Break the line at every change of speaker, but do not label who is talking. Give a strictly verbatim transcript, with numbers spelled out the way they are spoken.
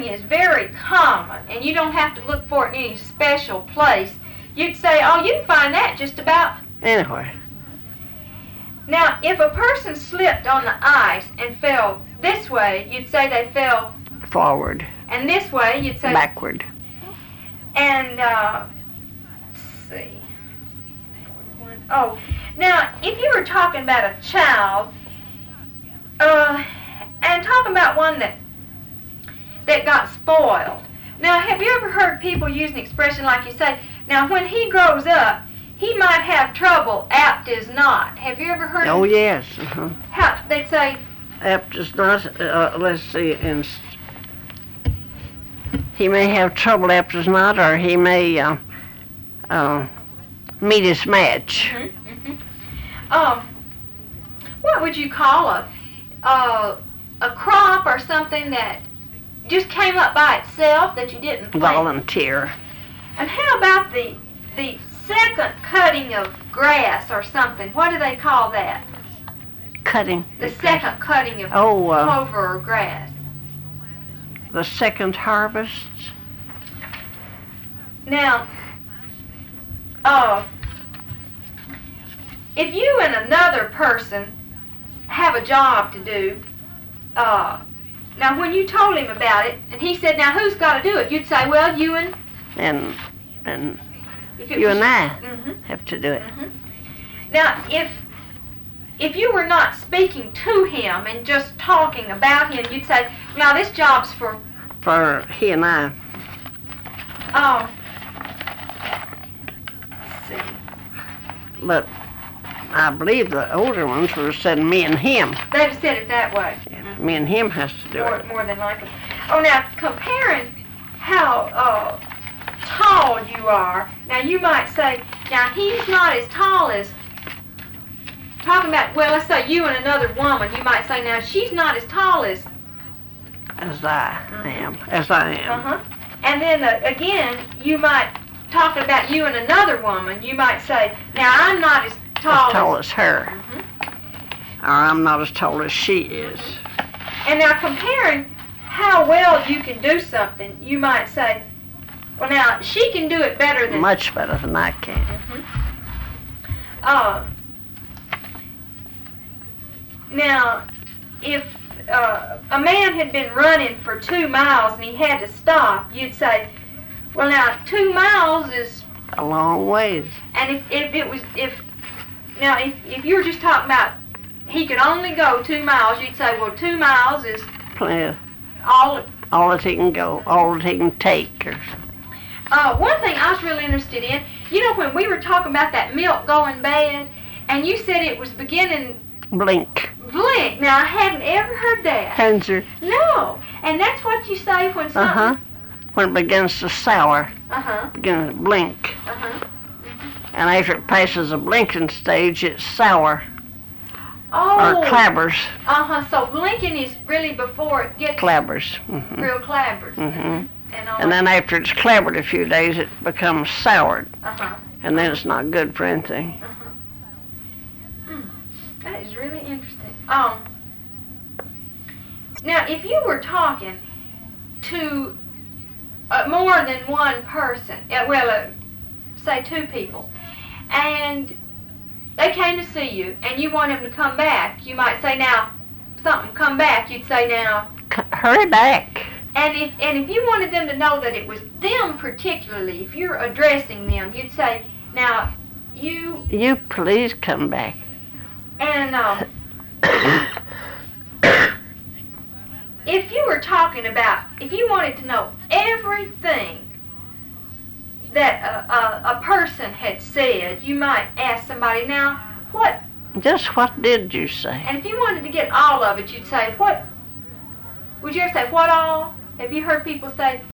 is very common, and you don't have to look for it in any special place. You'd say, oh, you can find that just about
anywhere.
Now, if a person slipped on the ice and fell this way, you'd say they fell
forward.
And this way, you'd say
backward.
And, uh, let's see. Oh, now, if you were talking about a child, uh, and talking about one that that got spoiled. Now, have you ever heard people use an expression like you say, now, when he grows up, he might have trouble, apt as not. Have you ever heard
Oh,
of
yes. Uh-huh.
How, they'd say,
apt as not, uh, let's see, in, he may have trouble apt as not, or he may uh, uh, meet his match.
Mm-hmm, mm-hmm. Um, what would you call a, uh, a crop or something that just came up by itself that you didn't plant?
Volunteer.
And how about the the second cutting of grass or something? What do they call that?
Cutting.
The second cutting of
oh, uh,
clover or grass.
The second harvest.
Now, uh, if you and another person have a job to do, uh, now when you told him about it, and he said, now who's got to do it? You'd say, well, you and...
And, and
you
was, and I
mm-hmm.
have to do it.
Mm-hmm. Now, if if you were not speaking to him and just talking about him, you'd say, now this job's for...
For he and I.
Oh. Let's see.
But I believe the older ones would have said me and him.
They'd have said it that way.
Yeah, mm-hmm. Me and him has to do
more,
it.
More than likely. Oh, now, comparing how uh, tall you are, now you might say, now he's not as tall as... Talking about, well, let's say you and another woman, you might say, now she's not as tall as...
As I mm-hmm. am. As I am.
Uh-huh. And then, uh, again, you might, talking about you and another woman, you might say, now I'm not as tall
as... tall
as,
as her.
Mm-hmm.
Or I'm not as tall as she is.
And now comparing how well you can do something, you might say, well, now, she can do it better than...
Much better than I can.
Mm-hmm. Uh, now, if uh, a man had been running for two miles and he had to stop, you'd say, well, now, two miles is...
A long ways.
And if, if it was... if Now, if, if you were just talking about he could only go two miles, you'd say, well, two miles is...
Plenty.
All...
All that he can go, all that he can take, or something.
Uh, one thing I was really interested in, you know, when we were talking about that milk going bad, and you said it was beginning...
Blink.
Blink. Now, I hadn't ever heard that.
Hanser.
No. And that's what you say when something...
Uh-huh. When it begins to sour.
Uh-huh.
Begins to blink.
Uh-huh.
And after it passes the blinking stage, it's sour.
Oh.
Or clabbers.
Uh-huh. So blinking is really before it gets...
Clabbers. Mm-hmm.
Real clabbers.
Mm-hmm.
And, all
and then after it's clabbered a few days, it becomes soured.
Uh-huh.
And then it's not good for anything.
Uh-huh. Mm. That is really interesting. Um. Now, if you were talking to uh, more than one person, uh, well, uh, say two people, and they came to see you, and you want them to come back, you might say, now, something, come back, you'd say, now...
C- hurry back.
And if and if you wanted them to know that it was them particularly, if you're addressing them, you'd say, now, you...
You please come back.
And uh, if you were talking about, if you wanted to know everything that a, a, a person had said, you might ask somebody, now, what...
Just what did you say?
And if you wanted to get all of it, you'd say, what... Would you ever say, what all? Have you heard people say,